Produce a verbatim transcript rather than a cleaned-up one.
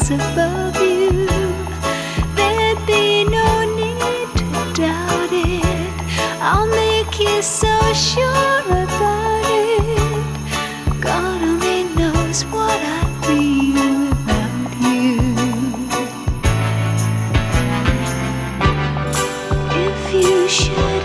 miles above you. There'd be no need to doubt it. I'll make you so sure about it. God only knows what I'd be without you. If you should